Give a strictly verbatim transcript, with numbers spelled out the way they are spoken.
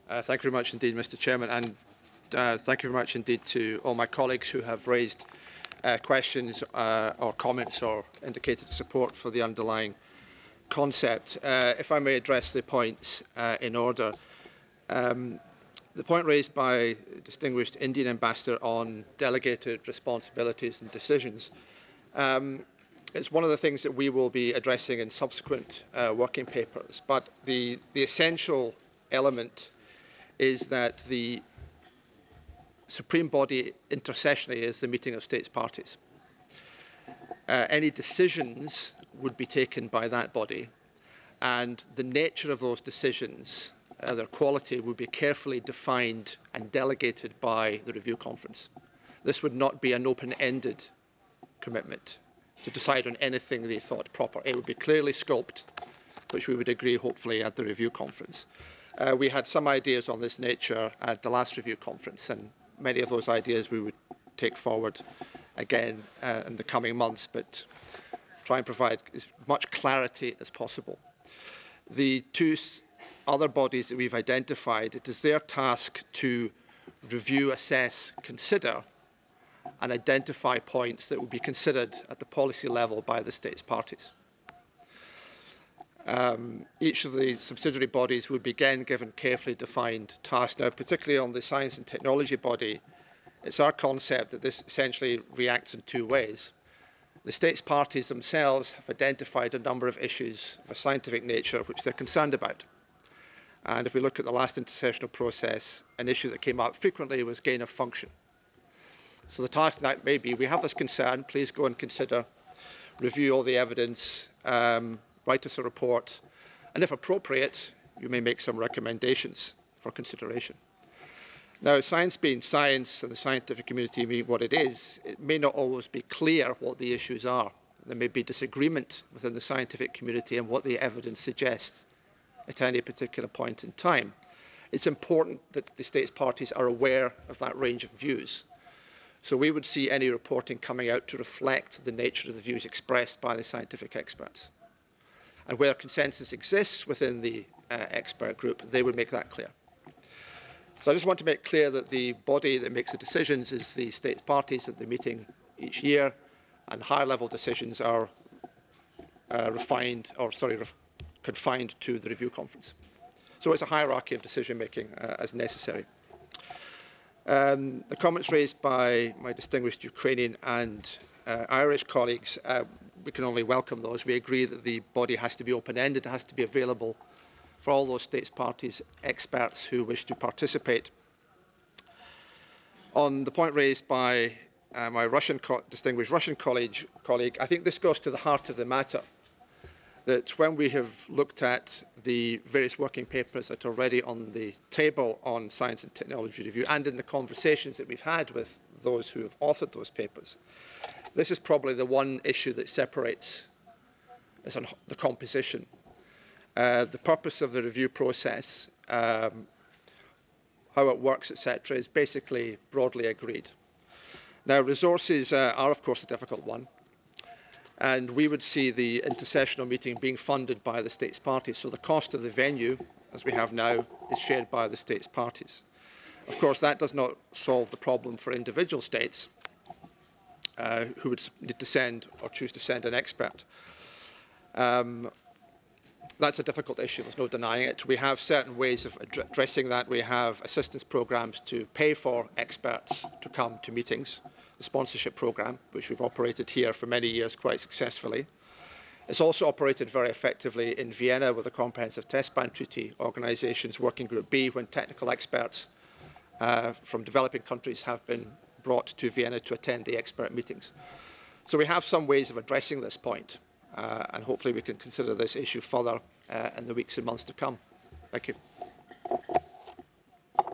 Uh, thank you very much indeed, Mister Chairman, and uh, thank you very much indeed to all my colleagues who have raised uh, questions uh, or comments or indicated support for the underlying concept. Uh, if I may address the points uh, in order. Um, the point raised by distinguished Indian ambassador on delegated responsibilities and decisions um, is one of the things that we will be addressing in subsequent uh, working papers. But the, the essential element is that the supreme body intersessionally is the meeting of states parties. Uh, any decisions would be taken by that body, and the nature of those decisions, uh, their quality, would be carefully defined and delegated by the review conference. This would not be an open-ended commitment to decide on anything they thought proper. It would be clearly scoped, which we would agree hopefully at the review conference. Uh, we had some ideas on this nature at the last review conference, and many of those ideas we would take forward again uh, in the coming months, but try and provide as much clarity as possible. The two other bodies that we've identified, it is their task to review, assess, consider, and identify points that will be considered at the policy level by the states parties. Um, each of the subsidiary bodies would be again given carefully defined tasks. Now, particularly on the science and technology body, it's our concept that this essentially reacts in two ways. The states parties themselves have identified a number of issues of a scientific nature which they're concerned about. And if we look at the last intersessional process, an issue that came up frequently was gain of function. So the task that may be, we have this concern, please go and consider, review all the evidence, um, write us a report, and if appropriate, you may make some recommendations for consideration. Now, science being science and the scientific community being what it is, it may not always be clear what the issues are. There may be disagreement within the scientific community on what the evidence suggests at any particular point in time. It's important that the states parties are aware of that range of views. So we would see any reporting coming out to reflect the nature of the views expressed by the scientific experts. And where consensus exists within the uh, expert group, they would make that clear. So I just want to make clear that the body that makes the decisions is the states parties at the meeting each year, and higher level decisions are uh, refined, or sorry, ref confined to the review conference. So it's a hierarchy of decision making uh, as necessary. Um, the comments raised by my distinguished Ukrainian and uh, Irish colleagues, uh, we can only welcome those. We agree that the body has to be open-ended, it has to be available for all those states parties, experts who wish to participate. On the point raised by uh, my Russian distinguished Russian colleague, colleague, I think this goes to the heart of the matter, that when we have looked at the various working papers that are already on the table on science and technology review, and in the conversations that we've had with those who have authored those papers, this is probably the one issue that separates us on the composition. Uh, the purpose of the review process, um, how it works, et cetera, is basically broadly agreed. Now, resources uh, are, of course, a difficult one. And we would see the intersessional meeting being funded by the states parties. So the cost of the venue, as we have now, is shared by the states parties. Of course, that does not solve the problem for individual states uh, who would need to send or choose to send an expert. Um, that's a difficult issue, there's no denying it. We have certain ways of addressing that. We have assistance programs to pay for experts to come to meetings. The sponsorship program, which we've operated here for many years quite successfully. It's also operated very effectively in Vienna with the Comprehensive Test Ban Treaty Organisation's Working Group B, when technical experts uh, from developing countries have been brought to Vienna to attend the expert meetings. So we have some ways of addressing this point, uh, and hopefully we can consider this issue further uh, in the weeks and months to come. Thank you.